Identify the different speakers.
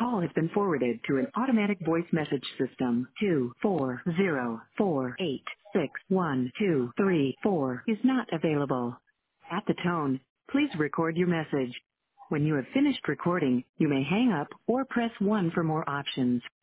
Speaker 1: call has been forwarded to an automatic voice message system. 240486123 is not available. At the tone, please record your message. When you have finished recording, you may hang up or press 1 for more options.